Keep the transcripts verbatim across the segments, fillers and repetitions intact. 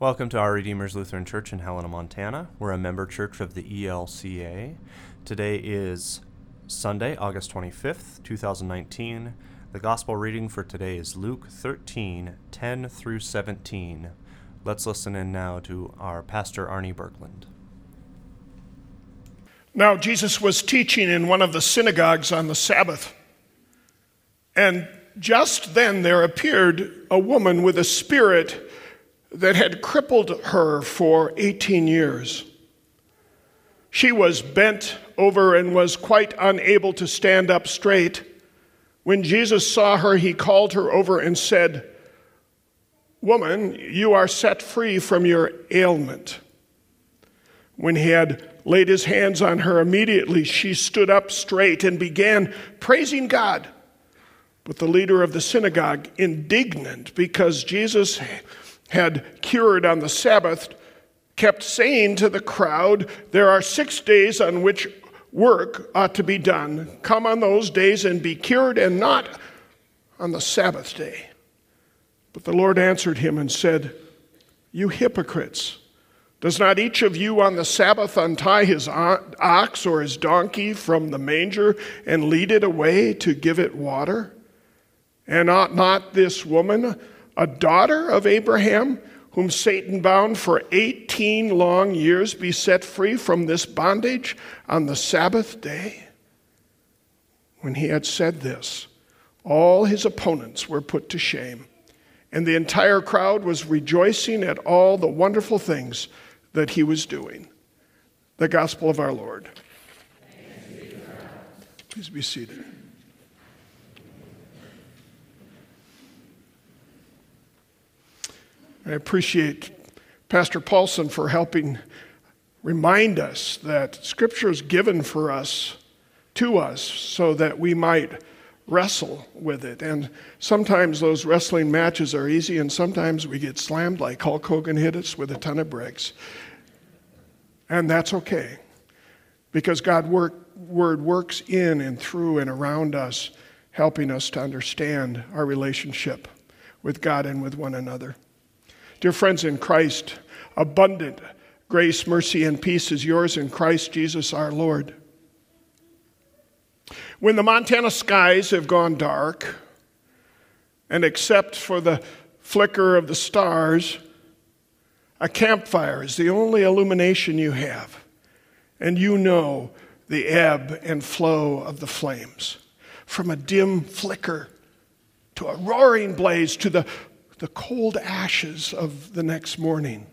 Welcome to Our Redeemer's Lutheran Church in Helena, Montana. We're a member church of the E L C A. Today is Sunday, August twenty-fifth, twenty nineteen. The gospel reading for today is Luke thirteen, ten through seventeen. Let's listen in now to our pastor, Arnie Berkland. Now Jesus was teaching in one of the synagogues on the Sabbath. And just then there appeared a woman with a spirit that had crippled her for eighteen years. She was bent over and was quite unable to stand up straight. When Jesus saw her, he called her over and said, "Woman, you are set free from your ailment." When he had laid his hands on her, immediately she stood up straight and began praising God. But the leader of the synagogue, indignant because Jesus had cured on the Sabbath, kept saying to the crowd, "There are six days on which work ought to be done. Come on those days and be cured, and not on the Sabbath day." But the Lord answered him and said, "You hypocrites, does not each of you on the Sabbath untie his ox or his donkey from the manger and lead it away to give it water? And ought not this woman, a daughter of Abraham, whom Satan bound for eighteen long years, be set free from this bondage on the Sabbath day?" When he had said this, all his opponents were put to shame, and the entire crowd was rejoicing at all the wonderful things that he was doing. The gospel of our Lord. Please be seated. I appreciate Pastor Paulson for helping remind us that Scripture is given for us, to us, so that we might wrestle with it. And sometimes those wrestling matches are easy, and sometimes we get slammed like Hulk Hogan hit us with a ton of bricks. And that's okay, because God's work, word works in and through and around us, helping us to understand our relationship with God and with one another. Dear friends in Christ, abundant grace, mercy, and peace is yours in Christ Jesus our Lord. When the Montana skies have gone dark, and except for the flicker of the stars, a campfire is the only illumination you have, and you know the ebb and flow of the flames. From a dim flicker to a roaring blaze to the the cold ashes of the next morning.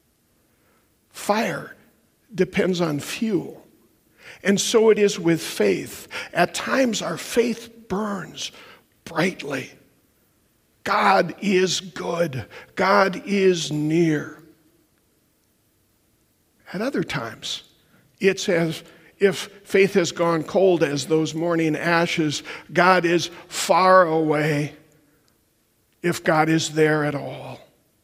Fire depends on fuel. And so it is with faith. At times our faith burns brightly. God is good. God is near. At other times, it's as if faith has gone cold as those morning ashes. God is far away, if God is there at all.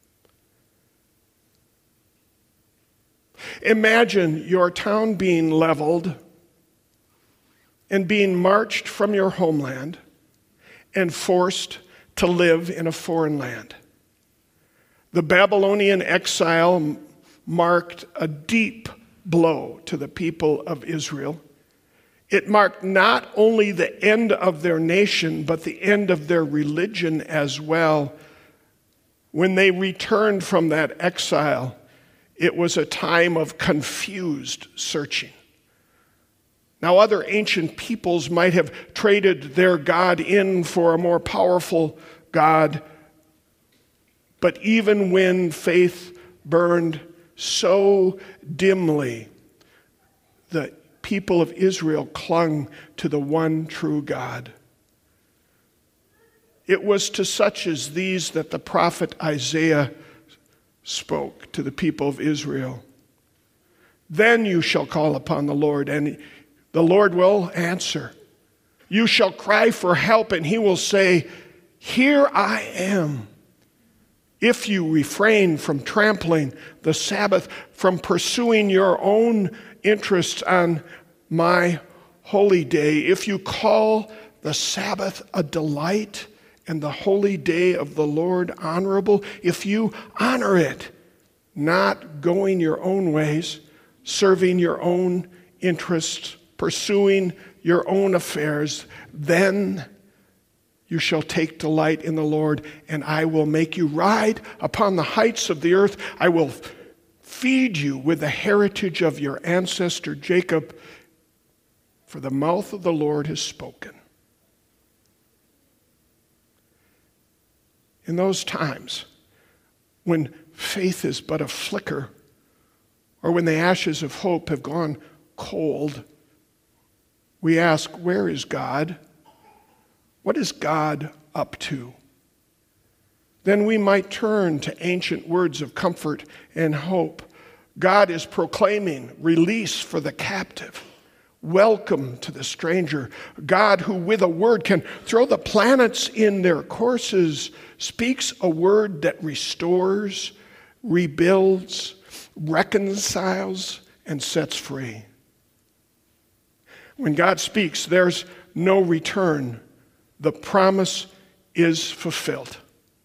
Imagine your town being leveled and being marched from your homeland and forced to live in a foreign land. The Babylonian exile marked a deep blow to the people of Israel. It marked not only the end of their nation, but the end of their religion as well. When they returned from that exile, it was a time of confused searching. Now, other ancient peoples might have traded their God in for a more powerful God, but even when faith burned so dimly, the people of Israel clung to the one true God. It was to such as these that the prophet Isaiah spoke to the people of Israel. "Then you shall call upon the Lord, and the Lord will answer. You shall cry for help, and he will say, 'Here I am.' If you refrain from trampling the Sabbath, from pursuing your own interests on my holy day, if you call the Sabbath a delight and the holy day of the Lord honorable, if you honor it not going your own ways, serving your own interests, pursuing your own affairs, then you shall take delight in the Lord, and I will make you ride upon the heights of the earth. I will feed you with the heritage of your ancestor Jacob, for the mouth of the Lord has spoken. In those times, when faith is but a flicker, or when the ashes of hope have gone cold, we ask, where is God? What is God up to? Then we might turn to ancient words of comfort and hope. God is proclaiming release for the captive, welcome to the stranger. God, who with a word can throw the planets in their courses, speaks a word that restores, rebuilds, reconciles, and sets free. When God speaks, there's no return. The promise is fulfilled.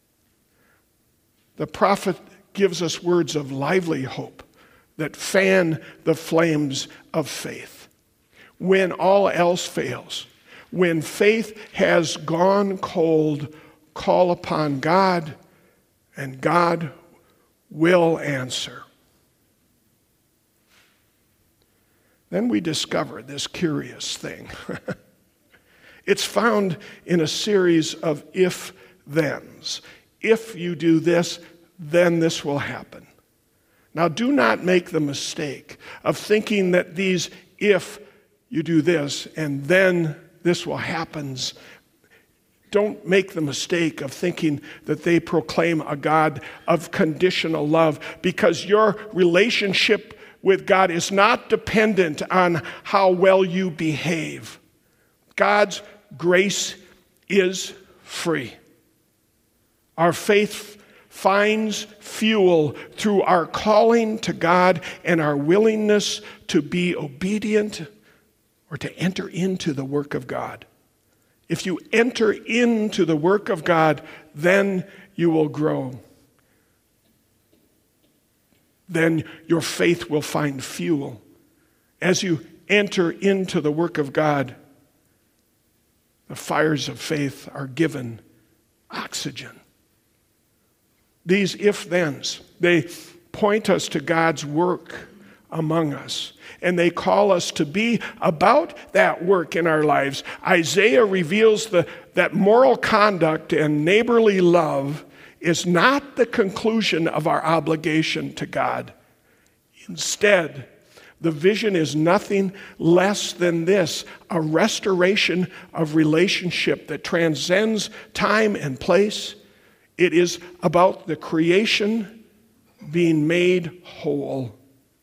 The prophet gives us words of lively hope that fan the flames of faith. When all else fails, when faith has gone cold, call upon God, and God will answer. Then we discover this curious thing. It's found in a series of if-thens. If you do this, then this will happen. Now, do not make the mistake of thinking that these if you do this and then this will happen. Don't make the mistake of thinking that they proclaim a God of conditional love, because your relationship with God is not dependent on how well you behave. God's grace is free. Our faith finds fuel through our calling to God and our willingness to be obedient or to enter into the work of God. If you enter into the work of God, then you will grow. Then your faith will find fuel. As you enter into the work of God, the fires of faith are given oxygen. These if-thens, they point us to God's work among us, and they call us to be about that work in our lives. Isaiah reveals the, that moral conduct and neighborly love is not the conclusion of our obligation to God. Instead, the vision is nothing less than this: a restoration of relationship that transcends time and place. It is about the creation being made whole.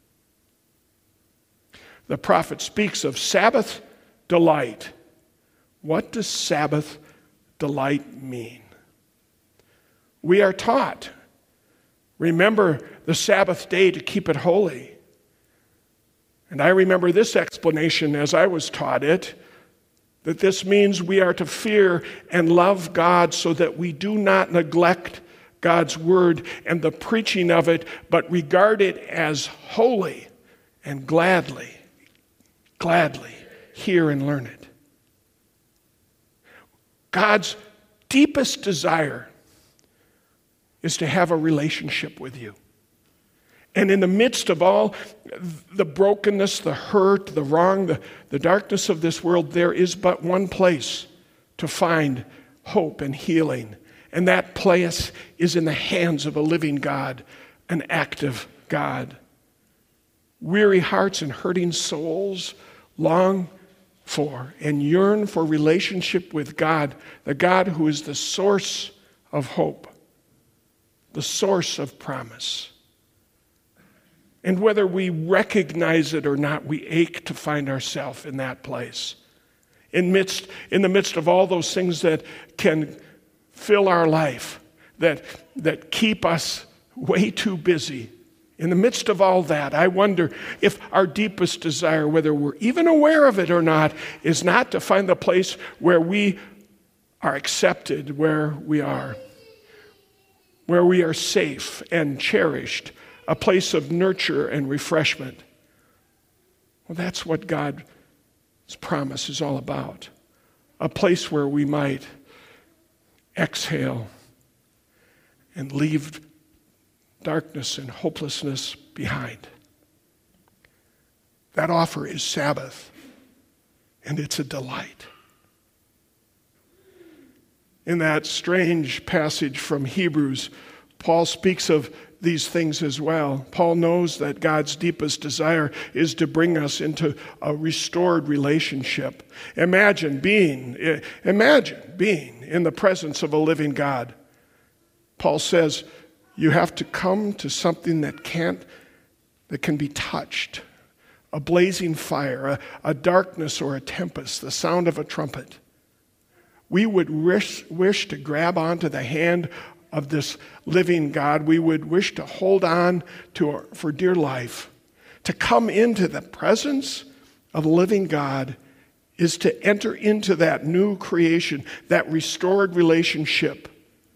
The prophet speaks of Sabbath delight. What does Sabbath delight mean? We are taught, remember the Sabbath day to keep it holy. And I remember this explanation as I was taught it, that this means we are to fear and love God so that we do not neglect God's word and the preaching of it, but regard it as holy and gladly, gladly hear and learn it. God's deepest desire is to have a relationship with you. And in the midst of all the brokenness, the hurt, the wrong, the, the darkness of this world, there is but one place to find hope and healing. And that place is in the hands of a living God, an active God. Weary hearts and hurting souls long for and yearn for relationship with God, the God who is the source of hope, the source of promise. And whether we recognize it or not, we ache to find ourselves in that place. In, midst, in the midst of all those things that can fill our life, that, that keep us way too busy. In the midst of all that, I wonder if our deepest desire, whether we're even aware of it or not, is not to find the place where we are accepted, where we are, where we are safe and cherished, a place of nurture and refreshment. Well, that's what God's promise is all about. A place where we might exhale and leave darkness and hopelessness behind. That offer is Sabbath, and it's a delight. In that strange passage from Hebrews, Paul speaks of these things as well. Paul knows that God's deepest desire is to bring us into a restored relationship. Imagine being, imagine being in the presence of a living God. Paul says you have to come to something that can't, that can be touched. A blazing fire, a, a darkness or a tempest, the sound of a trumpet. We would wish, wish to grab onto the hand of this living God. We would wish to hold on to our, for dear life. To come into the presence of a living God is to enter into that new creation, that restored relationship.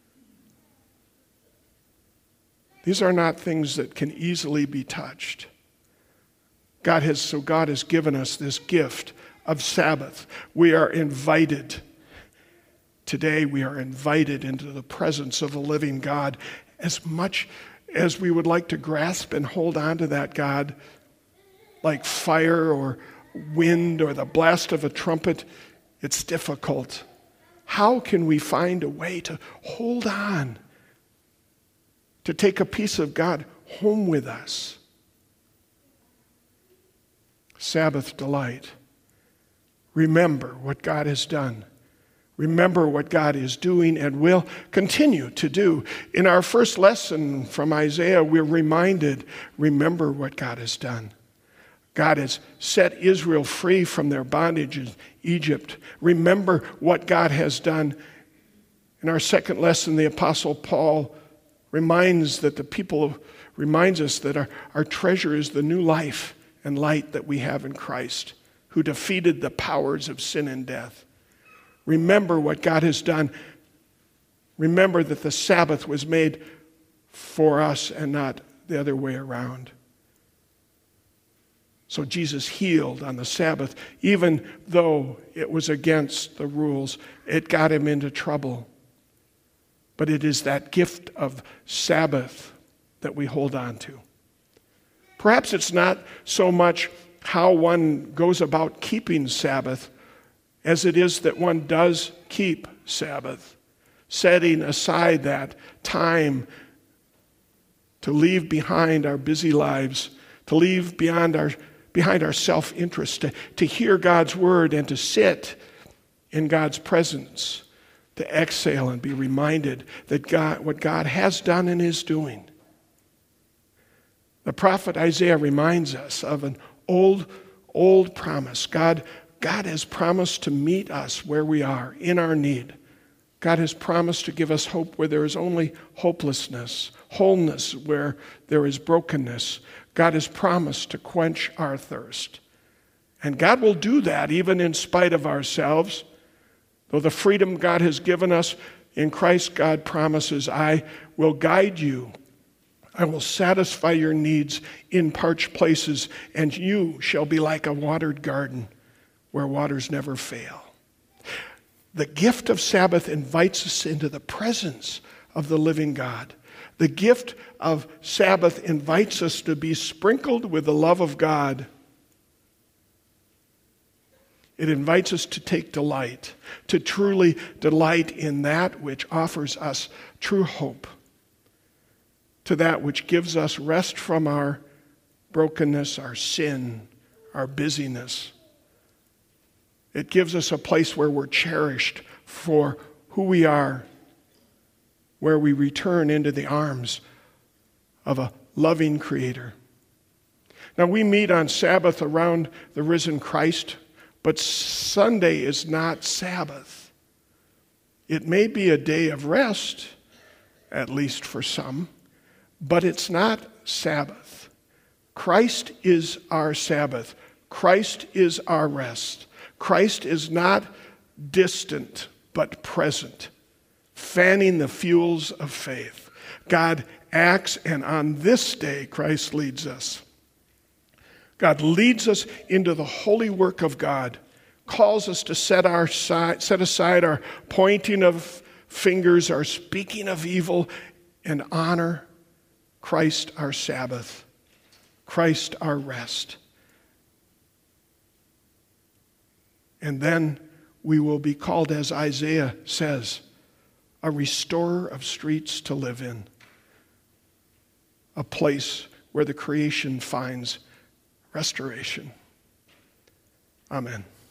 These are not things that can easily be touched. God has, so God has given us this gift of Sabbath. We are invited. Today we are invited into the presence of the living God. As much as we would like to grasp and hold on to that God, like fire or wind or the blast of a trumpet, it's difficult. How can we find a way to hold on, to take a piece of God home with us? Sabbath delight. Remember what God has done. Remember what God is doing and will continue to do. In our first lesson from Isaiah, we're reminded, remember what God has done. God has set Israel free from their bondage in Egypt. Remember what God has done. In our second lesson, the Apostle Paul reminds that the people reminds us that our, our treasure is the new life and light that we have in Christ, who defeated the powers of sin and death. Remember what God has done. Remember that the Sabbath was made for us and not the other way around. So Jesus healed on the Sabbath, even though it was against the rules. It got him into trouble. But it is that gift of Sabbath that we hold on to. Perhaps it's not so much how one goes about keeping Sabbath as it is that one does keep Sabbath, setting aside that time to leave behind our busy lives, to leave beyond our, behind our self-interest, to, to hear God's word and to sit in God's presence, to exhale and be reminded that God, what God has done and is doing. The prophet Isaiah reminds us of an old, old promise. God, God has promised to meet us where we are, in our need. God has promised to give us hope where there is only hopelessness, wholeness where there is brokenness. God has promised to quench our thirst. And God will do that even in spite of ourselves. Though the freedom God has given us in Christ, God promises, I will guide you. I will satisfy your needs in parched places, and you shall be like a watered garden where waters never fail. The gift of Sabbath invites us into the presence of the living God. The gift of Sabbath invites us to be sprinkled with the love of God. It invites us to take delight, to truly delight in that which offers us true hope, to that which gives us rest from our brokenness, our sin, our busyness. It gives us a place where we're cherished for who we are, where we return into the arms of a loving Creator. Now, we meet on Sabbath around the risen Christ, but Sunday is not Sabbath. It may be a day of rest, at least for some, but it's not Sabbath. Christ is our Sabbath. Christ is our rest. Christ is not distant, but present, fanning the fuels of faith. God acts, and on this day, Christ leads us. God leads us into the holy work of God, calls us to set, our side, set aside our pointing of fingers, our speaking of evil, and honor Christ our Sabbath, Christ our rest. And then we will be called, as Isaiah says, a restorer of streets to live in, a place where the creation finds restoration. Amen.